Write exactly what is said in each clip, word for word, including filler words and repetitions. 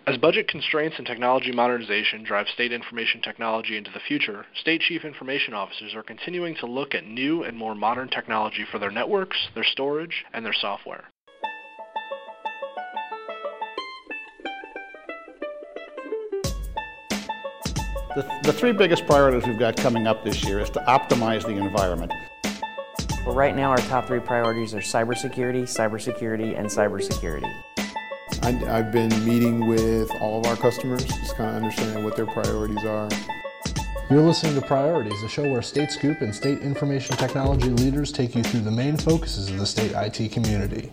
As budget constraints and technology modernization drive state information technology into the future, state chief information officers are continuing to look at new and more modern technology for their networks, their storage, and their software. The, the three biggest priorities we've got coming up this year is to optimize the environment. Well, right now our top three priorities are cybersecurity, cybersecurity, and cybersecurity. I, I've been meeting with all of our customers, just kind of understanding what their priorities are. You're listening to Priorities, a show where State Scoop and state information technology leaders take you through the main focuses of the state I T community.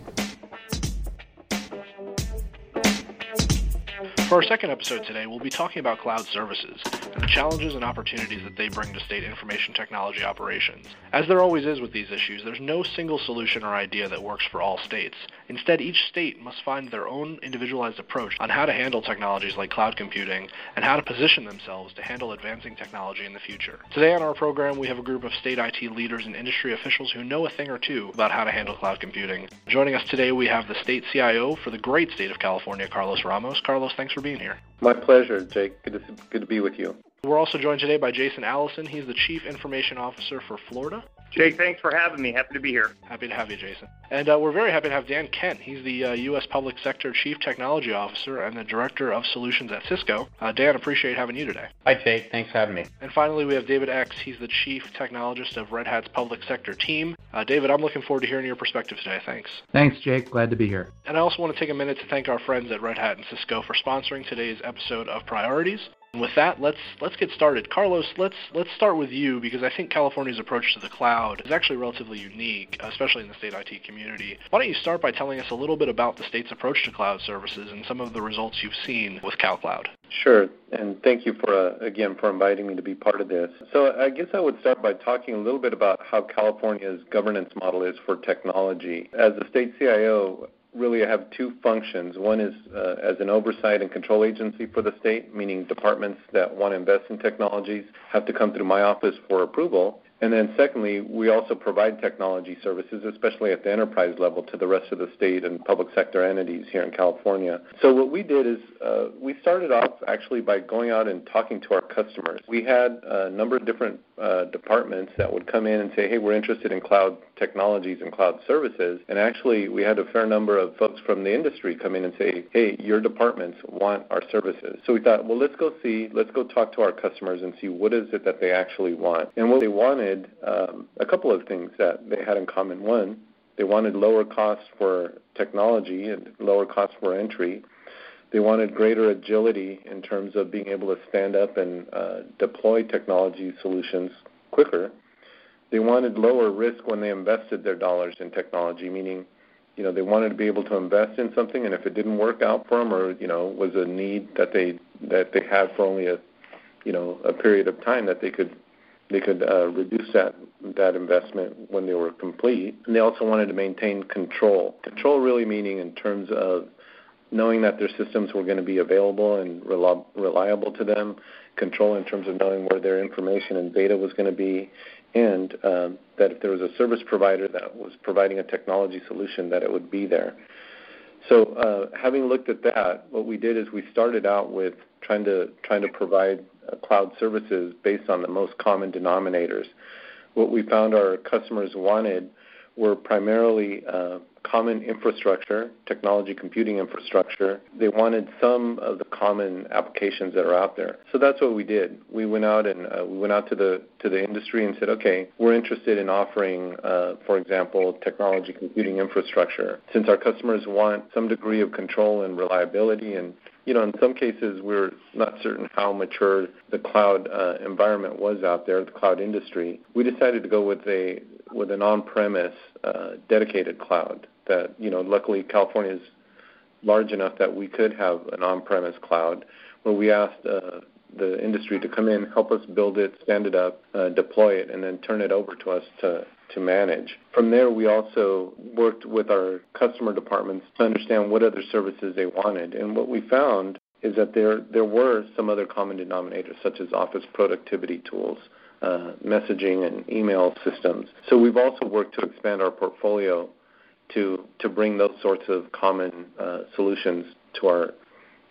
For our second episode today, we'll be talking about cloud services and the challenges and opportunities that they bring to state information technology operations. As there always is with these issues, there's no single solution or idea that works for all states. Instead, each state must find their own individualized approach on how to handle technologies like cloud computing and how to position themselves to handle advancing technology in the future. Today on our program, we have a group of state I T leaders and industry officials who know a thing or two about how to handle cloud computing. Joining us today, we have the state C I O for the great state of California, Carlos Ramos. Carlos, thanks for being here. My pleasure, Jake. Good to, good to be with you. We're also joined today by Jason Allison. He's the Chief Information Officer for Florida. Jake, thanks for having me. Happy to be here. Happy to have you, Jason. And uh, we're very happy to have Dan Kent. He's the uh, U S Public Sector Chief Technology Officer and the Director of Solutions at Cisco. Uh, Dan, appreciate having you today. Hi, Jake. Thanks for having me. And finally, we have David X. He's the Chief Technologist of Red Hat's Public Sector team. Uh, David, I'm looking forward to hearing your perspective today. Thanks. Thanks, Jake. Glad to be here. And I also want to take a minute to thank our friends at Red Hat and Cisco for sponsoring today's episode of Priorities. And with that, let's let's get started. Carlos, let's let's start with you because I think California's approach to the cloud is actually relatively unique, especially in the state I T community. Why don't you start by telling us a little bit about the state's approach to cloud services and some of the results you've seen with CalCloud? Sure, and thank you for uh, again for inviting me to be part of this. So I guess I would start by talking a little bit about how California's governance model is for technology. As a state C I O, really I have two functions. One is uh, as an oversight and control agency for the state, meaning departments that want to invest in technologies have to come through my office for approval. And then secondly, we also provide technology services, especially at the enterprise level, to the rest of the state and public sector entities here in California. So what we did is uh, we started off actually by going out and talking to our customers. We had a number of different uh, departments that would come in and say, hey, we're interested in cloud technologies and cloud services. And actually, we had a fair number of folks from the industry come in and say, hey, your departments want our services. So we thought, well, let's go see, let's go talk to our customers and see what is it that they actually want. And what they wanted Um, a couple of things that they had in common. One, they wanted lower costs for technology and lower costs for entry. They wanted greater agility in terms of being able to stand up and uh, deploy technology solutions quicker. They wanted lower risk when they invested their dollars in technology, meaning, you know, they wanted to be able to invest in something, and if it didn't work out for them, or you know, was a need that they that they had for only a, you know, a period of time, that they could they could uh, reduce that that investment when they were complete. And they also wanted to maintain control. Control really meaning in terms of knowing that their systems were going to be available and rel- reliable to them. Control in terms of knowing where their information and data was going to be. And um, that if there was a service provider that was providing a technology solution, that it would be there. So uh, having looked at that, what we did is we started out with trying to trying to provide uh, cloud services based on the most common denominators. What we found our customers wanted were primarily uh, common infrastructure, technology computing infrastructure. They wanted some of the common applications that are out there. So that's what we did. We went out and uh, we went out to the to the industry and said, okay, we're interested in offering, uh, for example, technology computing infrastructure. Since our customers want some degree of control and reliability, and you know, in some cases we're not certain how mature the cloud uh, environment was out there, the cloud industry, we decided to go with a with an on-premise uh, dedicated cloud. That, you know, luckily California is large enough that we could have an on-premise cloud, where we asked uh, the industry to come in, help us build it, stand it up, uh, deploy it, and then turn it over to us to, to manage. From there, we also worked with our customer departments to understand what other services they wanted. And what we found is that there there were some other common denominators, such as office productivity tools, uh, messaging and email systems. So we've also worked to expand our portfolio to to bring those sorts of common uh, solutions to our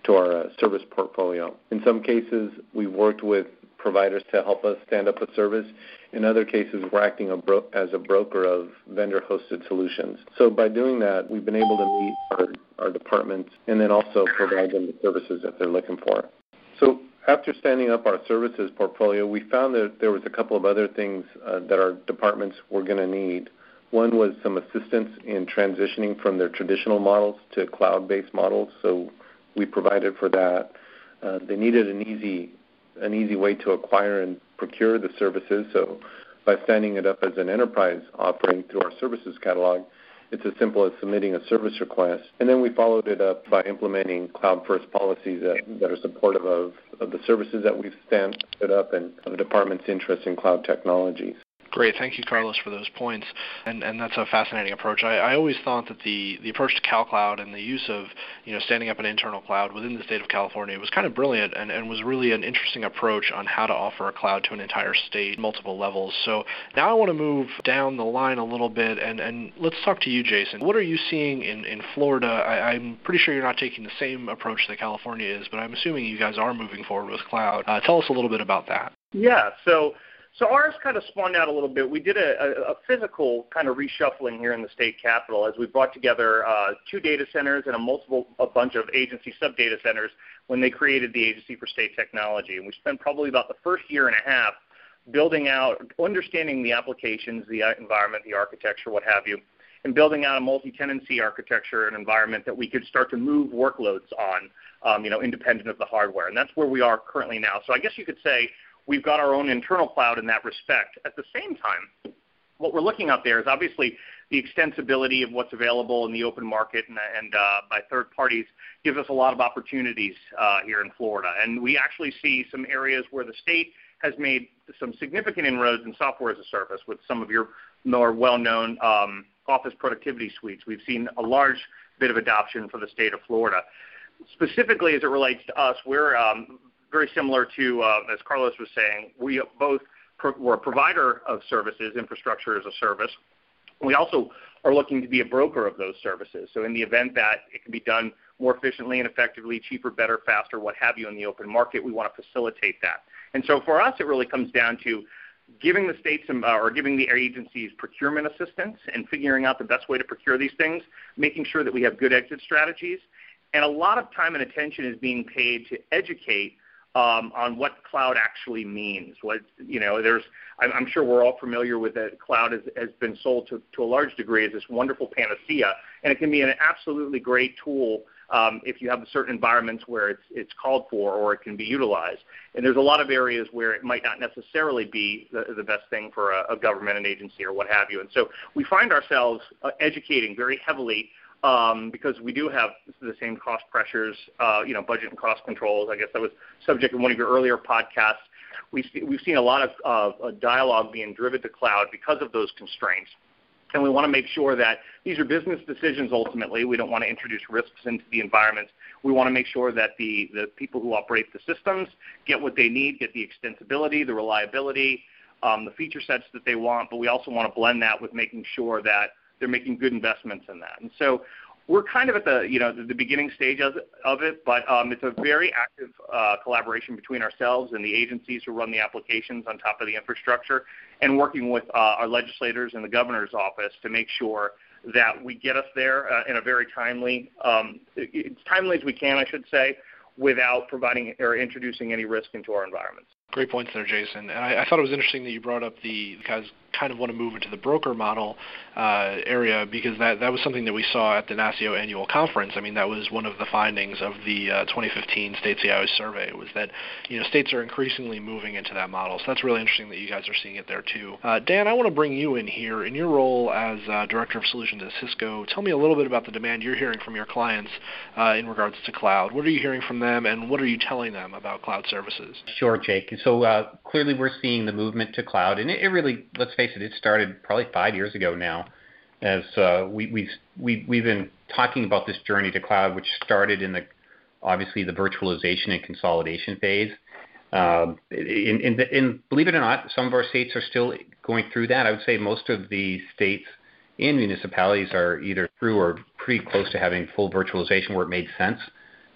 to our uh, service portfolio. In some cases, we've worked with providers to help us stand up a service. In other cases, we're acting a bro- as a broker of vendor-hosted solutions. So by doing that, we've been able to meet our, our departments and then also provide them the services that they're looking for. So after standing up our services portfolio, we found that there was a couple of other things uh, that our departments were going to need. One was some assistance in transitioning from their traditional models to cloud-based models, so we provided for that. Uh, they needed an easy an easy way to acquire and procure the services, so by standing it up as an enterprise offering through our services catalog, it's as simple as submitting a service request. And then we followed it up by implementing cloud-first policies that, that are supportive of, of the services that we've stand, stood up and of the department's interest in cloud technologies. Great. Thank you, Carlos, for those points. And and that's a fascinating approach. I, I always thought that the, the approach to CalCloud and the use of, you know, standing up an internal cloud within the state of California was kind of brilliant and, and was really an interesting approach on how to offer a cloud to an entire state, multiple levels. So now I want to move down the line a little bit, and, and let's talk to you, Jason. What are you seeing in, in Florida? I, I'm pretty sure you're not taking the same approach that California is, but I'm assuming you guys are moving forward with cloud. Uh, tell us a little bit about that. Yeah, so So ours kind of spun out a little bit. We did a, a, a physical kind of reshuffling here in the state capitol as we brought together uh, two data centers and a multiple a bunch of agency sub-data centers when they created the Agency for State Technology. And we spent probably about the first year and a half building out, understanding the applications, the environment, the architecture, what have you, and building out a multi-tenancy architecture and environment that we could start to move workloads on, um, you know, independent of the hardware. And that's where we are currently now. So I guess you could say we've got our own internal cloud in that respect. At the same time, what we're looking at there is obviously the extensibility of what's available in the open market and, and uh, by third parties gives us a lot of opportunities uh, here in Florida. And we actually see some areas where the state has made some significant inroads in software as a service with some of your more well-known um, office productivity suites. We've seen a large bit of adoption for the state of Florida. Specifically as it relates to us, we're um, very similar to, uh, as Carlos was saying, we both pro- we're a provider of services, infrastructure as a service. We also are looking to be a broker of those services. So in the event that it can be done more efficiently and effectively, cheaper, better, faster, what have you in the open market, we want to facilitate that. And so for us, it really comes down to giving the states some, uh, or giving the agencies procurement assistance and figuring out the best way to procure these things, making sure that we have good exit strategies. And a lot of time and attention is being paid to educate Um, on what cloud actually means. What you know, there's. I'm, I'm sure we're all familiar with that. Cloud has, has been sold to, to a large degree as this wonderful panacea, and it can be an absolutely great tool um, if you have certain environments where it's it's called for or it can be utilized. And there's a lot of areas where it might not necessarily be the, the best thing for a, a government, an agency, or what have you. And so we find ourselves uh, educating very heavily. Um, because we do have the same cost pressures, uh, you know, budget and cost controls. I guess that was subject of one of your earlier podcasts. We've, we've seen a lot of uh, dialogue being driven to cloud because of those constraints. And we want to make sure that these are business decisions ultimately. We don't want to introduce risks into the environments. We want to make sure that the, the people who operate the systems get what they need, get the extensibility, the reliability, um, the feature sets that they want, but we also want to blend that with making sure that they're making good investments in that. And so we're kind of at the, you know, the, the beginning stage of it, of it but um, it's a very active uh, collaboration between ourselves and the agencies who run the applications on top of the infrastructure, and working with uh, our legislators and the governor's office to make sure that we get us there uh, in a very timely, um, as timely as we can, I should say, without providing or introducing any risk into our environments. Great points there, Jason. And I, I thought it was interesting that you brought up the guys kind of want to move into the broker model uh, area, because that, that was something that we saw at the NASCIO annual conference. I mean, that was one of the findings of the uh, twenty fifteen State C I O survey, was that, you know, states are increasingly moving into that model. So that's really interesting that you guys are seeing it there too. Uh, Dan, I want to bring you in here. In your role as uh, Director of Solutions at Cisco, tell me a little bit about the demand you're hearing from your clients uh, in regards to cloud. What are you hearing from them, and what are you telling them about cloud services? Sure, Jake. So uh, clearly we're seeing the movement to cloud, and it, it really, let's face it, it started probably five years ago now, as uh, we, we've we, we've been talking about this journey to cloud, which started in the obviously the virtualization and consolidation phase. Um, in, in, the, in believe it or not, some of our states are still going through that. I would say most of the states and municipalities are either through or pretty close to having full virtualization where it made sense.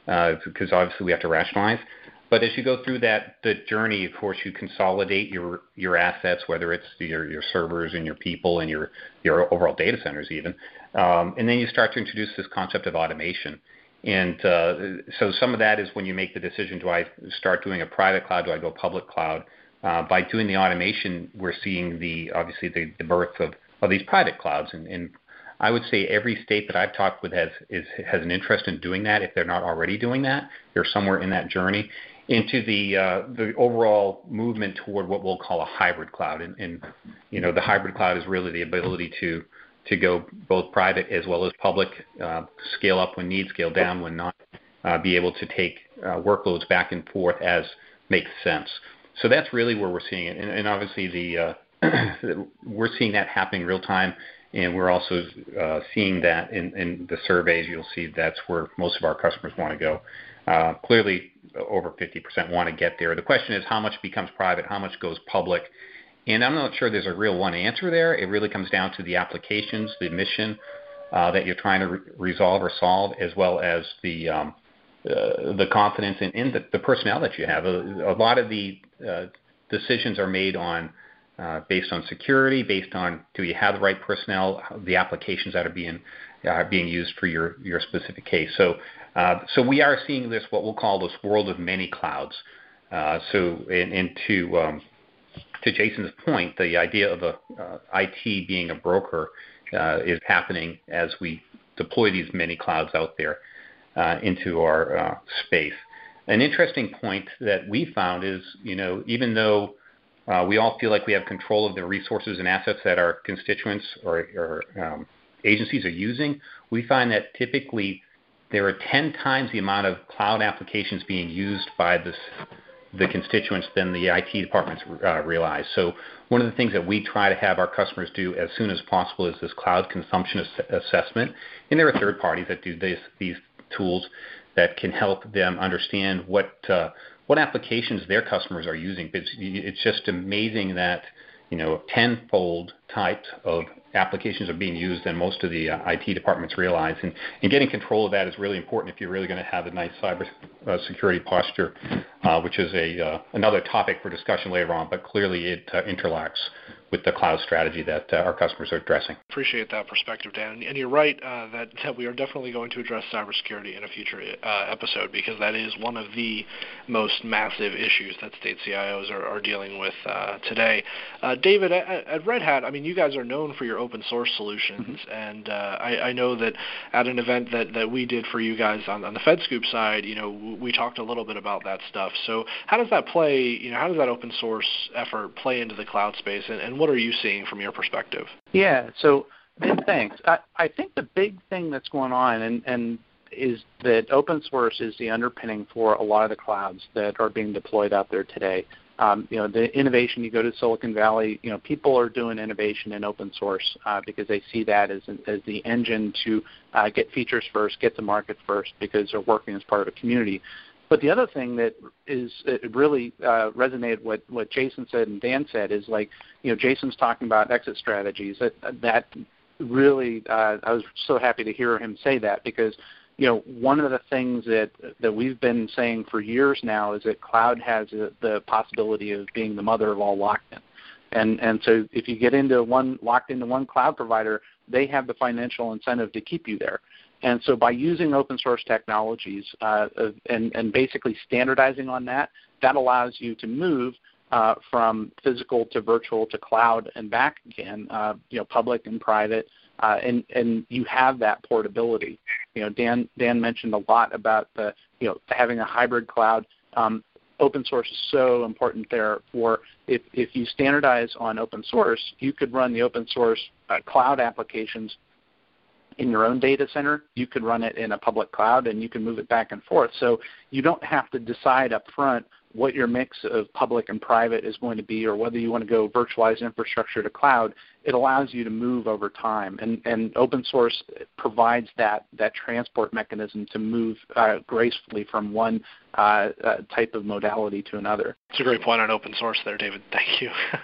uh, because obviously we have to rationalize. But as you go through that the journey, of course, you consolidate your your assets, whether it's your your servers and your people and your your overall data centers even, um, and then you start to introduce this concept of automation. And uh, so some of that is when you make the decision: do I start doing a private cloud? Do I go public cloud? Uh, by doing the automation, we're seeing the obviously the, the birth of, of these private clouds, and, and I would say every state that I've talked with has is, has an interest in doing that. If they're not already doing that, they're somewhere in that journey into the uh, the overall movement toward what we'll call a hybrid cloud. And, and you know, the hybrid cloud is really the ability to to go both private as well as public, uh, scale up when need, scale down when not, uh, be able to take uh, workloads back and forth as makes sense. So that's really where we're seeing it. And, and obviously the uh, we're seeing that happening real time. And we're also uh, seeing that in, in the surveys. You'll see that's where most of our customers want to go. Uh, clearly, over fifty percent want to get there. The question is how much becomes private, how much goes public. And I'm not sure there's a real one answer there. It really comes down to the applications, the mission uh, that you're trying to re- resolve or solve, as well as the um, uh, the confidence in, in the, the personnel that you have. A, a lot of the uh, decisions are made on Uh, based on security, based on do you have the right personnel, the applications that are being uh, being used for your, your specific case. So uh, so we are seeing this, what we'll call this world of many clouds. Uh, so and, and to um, to Jason's point, the idea of a uh, I T being a broker uh, is happening as we deploy these many clouds out there uh, into our uh, space. An interesting point that we found is, you know, even though Uh, we all feel like we have control of the resources and assets that our constituents or, or um, agencies are using. We find that typically there are ten times the amount of cloud applications being used by this, the constituents than the I T departments uh, realize. So one of the things that we try to have our customers do as soon as possible is this cloud consumption ass- assessment. And there are third parties that do this, these tools that can help them understand what uh, what applications their customers are using. It's, it's just amazing that, you know, tenfold types of applications are being used than most of the uh, I T departments realize. And, and getting control of that is really important if you're really going to have a nice cyber uh, security posture, uh, which is a uh, another topic for discussion later on, but clearly it uh, interlocks with the cloud strategy that uh, our customers are addressing. Appreciate that perspective, Dan. And you're right uh, that, that we are definitely going to address cybersecurity in a future uh, episode, because that is one of the most massive issues that state C I Os are, are dealing with uh, today. Uh, David, at, at Red Hat, I mean, you guys are known for your open source solutions, mm-hmm. and uh, I, I know that at an event that, that we did for you guys on, on the FedScoop side, you know, we talked a little bit about that stuff. So how does that play, you know, how does that open source effort play into the cloud space, and, and what are you seeing from your perspective? Yeah, so thanks. I, I think the big thing that's going on and, and is that open source is the underpinning for a lot of the clouds that are being deployed out there today. Um, you know, the innovation, you go to Silicon Valley, you know, people are doing innovation in open source uh, because they see that as, as the engine to uh, get features first, get to market first, because they're working as part of a community. But the other thing that is it really uh, resonated with what Jason said and Dan said is, like, you know, Jason's talking about exit strategies. That that really, uh, I was so happy to hear him say that, because, you know, one of the things that that we've been saying for years now is that cloud has a, the possibility of being the mother of all lock-in. And and so if you get into one locked into one cloud provider, they have the financial incentive to keep you there. And so by using open source technologies uh, and, and basically standardizing on that, that allows you to move uh, from physical to virtual to cloud and back again, uh, you know, public and private, uh, and, and you have that portability. You know, Dan Dan mentioned a lot about the, you know, having a hybrid cloud. Um, open source is so important there. For if, if you standardize on open source, you could run the open source uh, cloud applications in your own data center. You could run it in a public cloud, and you can move it back and forth. So you don't have to decide up front what your mix of public and private is going to be, or whether you want to go virtualized infrastructure to cloud. It allows you to move over time, and, and open source provides that, that transport mechanism to move uh, gracefully from one uh, uh, type of modality to another. That's a great point on open source there, David. Thank you.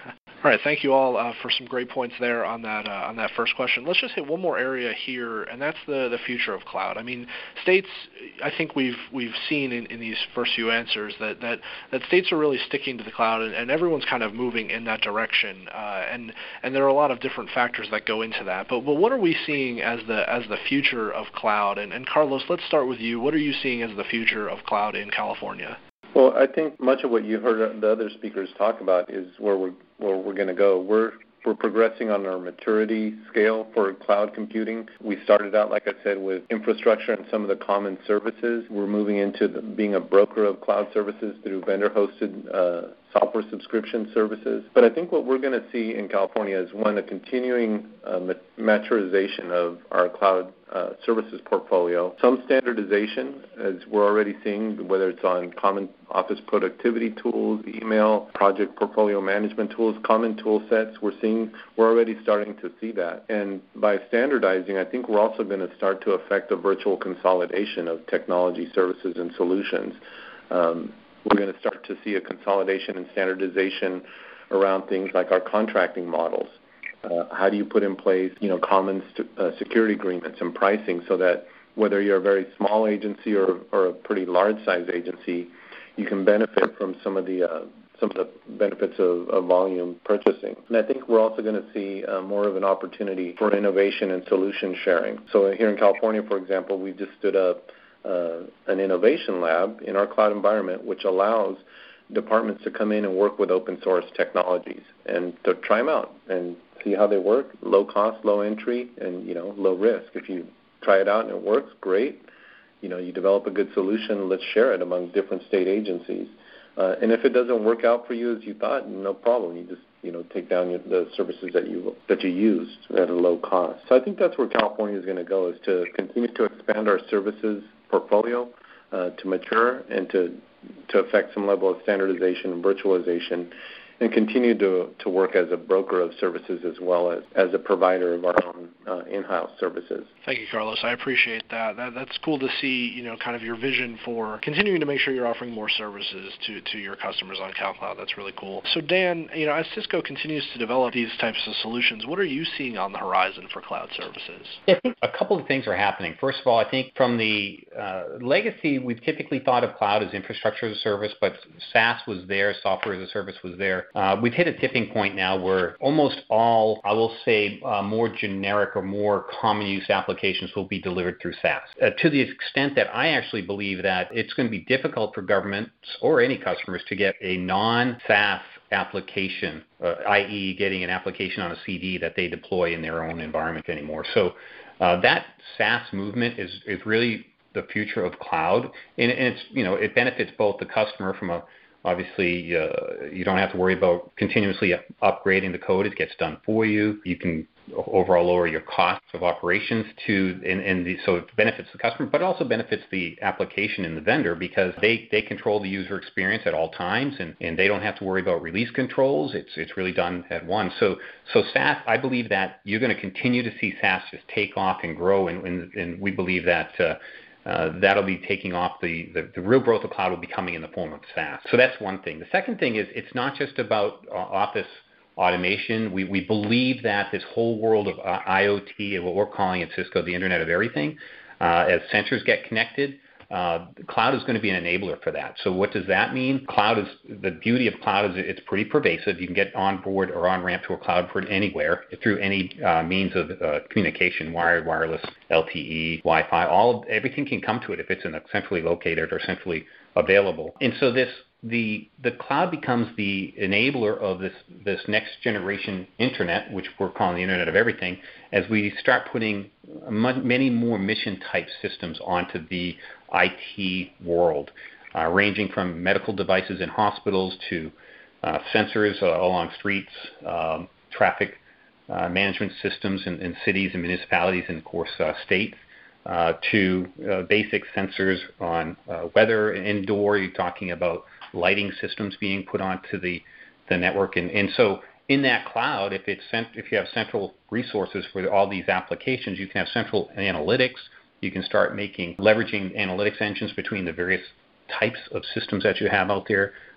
All right, thank you all uh, for some great points there on that uh, on that first question. Let's just hit one more area here, and that's the, the future of cloud. I mean, states, I think we've we've seen in, in these first few answers that, that, that states are really sticking to the cloud, and, and everyone's kind of moving in that direction. Uh, and and there are a lot of different factors that go into that. But but what are we seeing as the as the future of cloud? And, and Carlos, let's start with you. What are you seeing as the future of cloud in California? Well, I think much of what you heard the other speakers talk about is where we're where we're going to go. We're we're progressing on our maturity scale for cloud computing. We started out, like I said, with infrastructure and some of the common services. We're moving into the, being a broker of cloud services through vendor-hosted uh, software subscription services. But I think what we're going to see in California is, one, a continuing uh, maturization of our cloud uh, services portfolio. Some standardization, as we're already seeing, whether it's on common office productivity tools, email, project portfolio management tools, common tool sets. We're seeing, we're already starting to see that. And by standardizing, I think we're also going to start to affect a virtual consolidation of technology services and solutions. Um, We're going to start to see a consolidation and standardization around things like our contracting models. Uh, how do you put in place, you know, common st- uh, security agreements and pricing so that whether you're a very small agency or, or a pretty large-size agency, you can benefit from some of the uh, some of the benefits of, of volume purchasing. And I think we're also going to see uh, more of an opportunity for innovation and solution sharing. So here in California, for example, we've just stood up Uh, an innovation lab in our cloud environment, which allows departments to come in and work with open source technologies and to try them out and see how they work. Low cost, low entry, and you know, low risk. If you try it out and it works, great. You know, you develop a good solution. Let's share it among different state agencies. Uh, and if it doesn't work out for you as you thought, no problem. You just you know take down your, the services that you that you used at a low cost. So I think that's where California is going to go, is to continue to expand our services portfolio uh, to mature and to to affect some level of standardization and virtualization, and continue to, to work as a broker of services as well as, as a provider of our own uh, in-house services. Thank you, Carlos. I appreciate that. that. That's cool to see, you know, kind of your vision for continuing to make sure you're offering more services to, to your customers on CalCloud. That's really cool. So, Dan, you know, as Cisco continues to develop these types of solutions, what are you seeing on the horizon for cloud services? I think a couple of things are happening. First of all, I think from the uh, legacy, we've typically thought of cloud as infrastructure as a service, but SaaS was there, software as a service was there. Uh, we've hit a tipping point now where almost all, I will say, uh, more generic or more common use applications will be delivered through SaaS. Uh, to the extent that I actually believe that it's going to be difficult for governments or any customers to get a non-SaaS application, uh, that is getting an application on a C D that they deploy in their own environment anymore. So uh, that SaaS movement is, is really the future of cloud. And, and it's, you know, it benefits both the customer from a Obviously, uh, you don't have to worry about continuously upgrading the code. It gets done for you. You can overall lower your costs of operations to, and, and the, so it benefits the customer, but it also benefits the application and the vendor because they, they control the user experience at all times, and, and they don't have to worry about release controls. It's it's really done at once. So so SaaS, I believe that you're going to continue to see SaaS just take off and grow, and, and, and we believe that uh, Uh, that'll be taking off. The, the, the real growth of cloud will be coming in the form of SaaS. So that's one thing. The second thing is it's not just about uh, office automation. We, we believe that this whole world of uh, IoT and what we're calling at Cisco the Internet of Everything, uh, as sensors get connected, Uh, cloud is going to be an enabler for that. So what does that mean? Cloud is, the beauty of cloud is it's pretty pervasive. You can get on board or on ramp to a cloud for anywhere through any uh, means of uh, communication, wired, wireless, L T E, Wi-Fi. All everything can come to it if it's in a centrally located or centrally available. And so this the the cloud becomes the enabler of this this next generation internet, which we're calling the Internet of Everything, as we start putting many more mission type systems onto the I T world, uh, ranging from medical devices in hospitals to uh, sensors uh, along streets, um, traffic uh, management systems in, in cities and municipalities and, of course, uh, states, uh, to uh, basic sensors on uh, weather and indoor. You're talking about lighting systems being put onto the, the network. And, and so in that cloud, if, it's cent- if you have central resources for all these applications, you can have central analytics. You can start making, leveraging analytics engines between the various types of systems that you have out there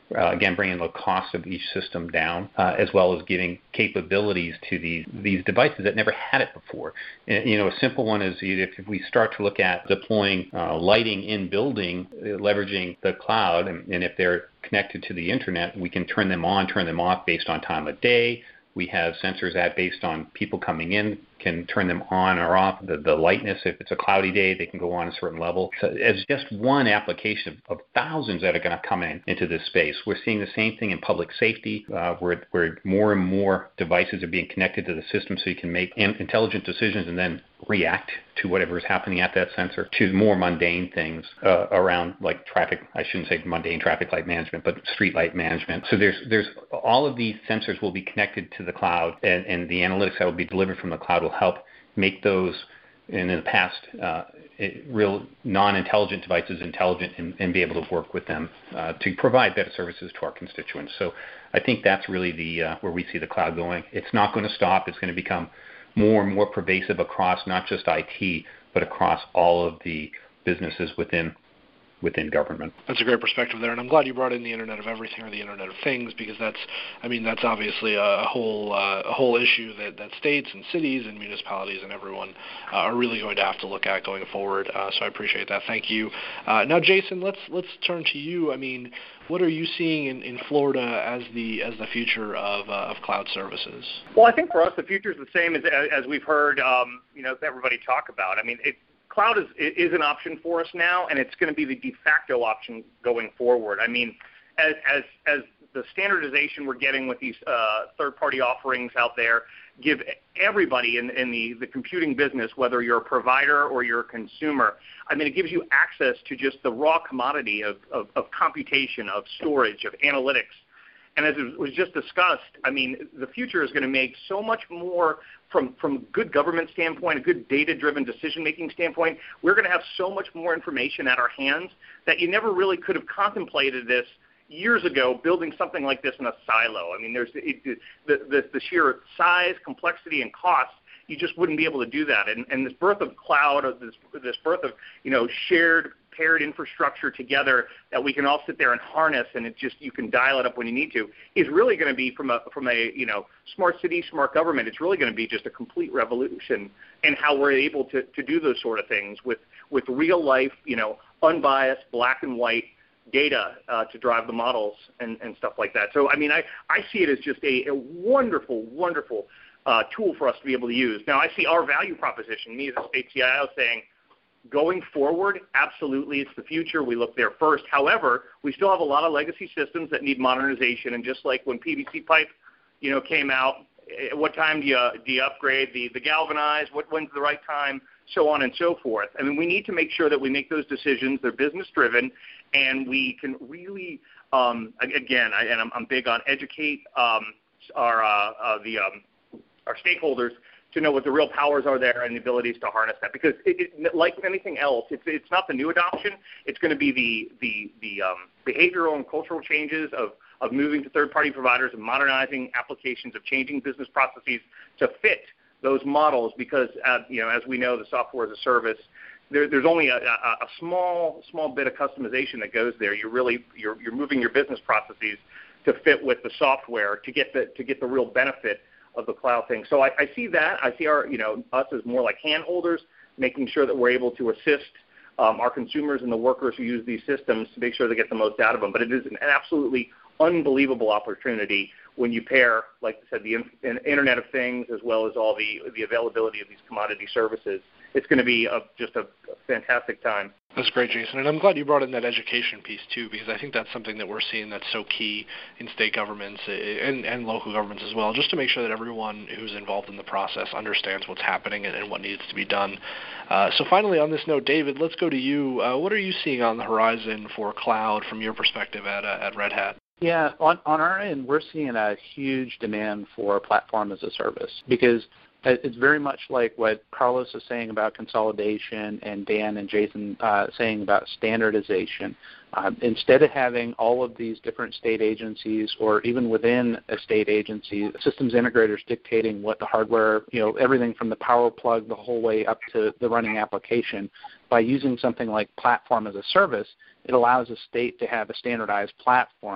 Uh, again, bringing the cost of each system down, uh, as well as giving capabilities to these these devices that never had it before. And, you know, a simple one is if, if we start to look at deploying uh, lighting in building, uh, leveraging the cloud, and, and if they're connected to the internet, we can turn them on, turn them off based on time of day. We have sensors that based on people coming in can turn them on or off. The, the lightness, if it's a cloudy day, they can go on a certain level. So as just one application of, of thousands that are going to come in into this space. We're seeing the same thing in public safety, uh, where, where more and more devices are being connected to the system so you can make in, intelligent decisions and then react to whatever is happening at that sensor, to more mundane things uh, around like traffic, I shouldn't say mundane traffic light management, but street light management. So there's there's all of these sensors will be connected to the cloud, and, and the analytics that will be delivered from the cloud will help make those, and in the past, uh, it, real non-intelligent devices intelligent and, and be able to work with them uh, to provide better services to our constituents. So I think that's really the uh, where we see the cloud going. It's not going to stop. It's going to become more and more pervasive across not just I T, but across all of the businesses within within government. That's a great perspective there, and I'm glad you brought in the Internet of Everything or the Internet of Things, because that's, I mean, that's obviously a whole uh, a whole issue that, that states and cities and municipalities and everyone uh, are really going to have to look at going forward. Uh, so I appreciate that. Thank you. Uh, now, Jason, let's let's turn to you. I mean, what are you seeing in, in Florida as the as the future of uh, of cloud services? Well, I think for us the future is the same as as we've heard, um, you know, everybody talk about. I mean, it. Cloud is is an option for us now, and it's going to be the de facto option going forward. I mean, as as as the standardization we're getting with these uh, third-party offerings out there give everybody in, in the, the computing business, whether you're a provider or you're a consumer, I mean, it gives you access to just the raw commodity of, of, of computation, of storage, of analytics. And as it was just discussed, I mean, the future is going to make so much more from, from a good government standpoint, a good data-driven decision-making standpoint. We're going to have so much more information at our hands that you never really could have contemplated this years ago, building something like this in a silo. I mean, there's it, the, the, the sheer size, complexity, and cost. You just wouldn't be able to do that. And, and this birth of cloud, of this, this birth of, you know, shared paired infrastructure together that we can all sit there and harness, and it just, you can dial it up when you need to, is really going to be from a from a you know smart city, smart government. It's really going to be just a complete revolution in how we're able to, to do those sort of things with with real life, you know, unbiased black and white data uh, to drive the models and, and stuff like that. So I mean, I, I see it as just a, a wonderful, wonderful uh, tool for us to be able to use. Now I see our value proposition, me as a state C I O, saying, going forward, absolutely, it's the future. We look there first. However, we still have a lot of legacy systems that need modernization. And just like when P V C pipe, you know, came out, what time do you do you upgrade the the galvanized? What when's the right time? So on and so forth. I mean, we need to make sure that we make those decisions. They're business driven, and we can really, um, again, I, and I'm, I'm big on educate um, our uh, uh, the um, our stakeholders to know what the real powers are there and the abilities to harness that. Because it, it, like anything else, it's it's not the new adoption. It's going to be the the the um, behavioral and cultural changes of of moving to third-party providers and modernizing applications, of changing business processes to fit those models. Because uh, you know, as we know, the software as a service, there, there's only a, a, a small small bit of customization that goes there. You're really you're you're moving your business processes to fit with the software to get the to get the real benefit of the cloud thing. So I, I see that. I see our, you know, us as more like hand holders, making sure that we're able to assist um, our consumers and the workers who use these systems to make sure they get the most out of them. But it is an absolutely unbelievable opportunity when you pair, like I said, the in, Internet of Things as well as all the the availability of these commodity services. It's going to be a, just a, a fantastic time. That's great, Jason. And I'm glad you brought in that education piece, too, because I think that's something that we're seeing that's so key in state governments and, and local governments as well, just to make sure that everyone who's involved in the process understands what's happening and, and what needs to be done. Uh, so finally, on this note, David, let's go to you. Uh, what are you seeing on the horizon for cloud from your perspective at, uh, at Red Hat? Yeah, on, on our end, we're seeing a huge demand for platform as a service, because it's very much like what Carlos is saying about consolidation and Dan and Jason uh, saying about standardization. Um, instead of having all of these different state agencies, or even within a state agency, systems integrators dictating what the hardware, you know, everything from the power plug the whole way up to the running application, by using something like platform as a service, it allows a state to have a standardized platform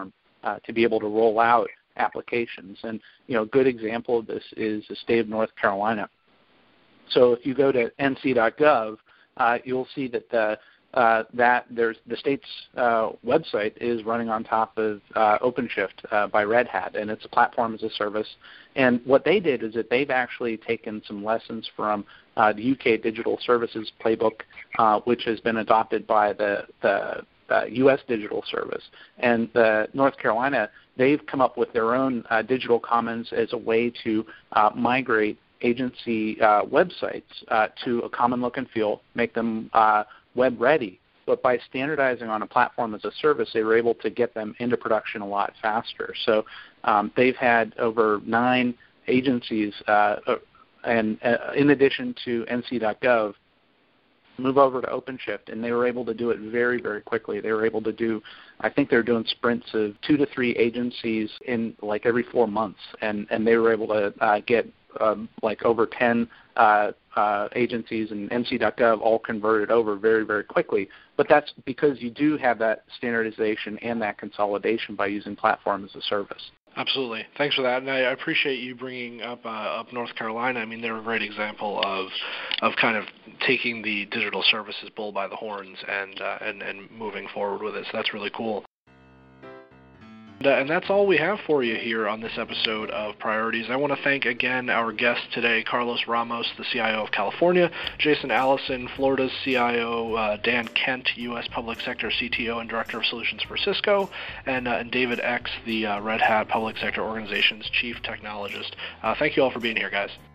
uh, to be able to roll out applications. And, you know, a good example of this is the state of North Carolina. So if you go to N C dot gov, uh, you'll see that the Uh, that there's the state's uh, website is running on top of uh, OpenShift uh, by Red Hat, and it's a platform as a service. And what they did is that they've actually taken some lessons from uh, the U K Digital Services Playbook, uh, which has been adopted by the, the uh, U S Digital Service. And the North Carolina, they've come up with their own uh, digital commons as a way to uh, migrate agency uh, websites uh, to a common look and feel, make them uh, web ready, but by standardizing on a platform as a service, they were able to get them into production a lot faster. So um, they've had over nine agencies, uh, and uh, in addition to N C dot gov, move over to OpenShift, and they were able to do it very, very quickly. They were able to do, I think they're doing sprints of two to three agencies in like every four months, and, and they were able to uh, get um, like over ten uh, uh, agencies and N C dot gov all converted over very, very quickly. But that's because you do have that standardization and that consolidation by using platform as a service. Absolutely. Thanks for that. And I appreciate you bringing up uh, up North Carolina. I mean, they're a great example of of kind of taking the digital services bull by the horns and uh, and, and moving forward with it. So that's really cool. And, uh, and that's all we have for you here on this episode of Priorities. I want to thank again our guests today, Carlos Ramos, the C I O of California, Jason Allison, Florida's C I O, uh, Dan Kent, U S Public Sector C T O and Director of Solutions for Cisco, and, uh, and David X, the uh, Red Hat Public Sector Organization's Chief Technologist. Uh, thank you all for being here, guys.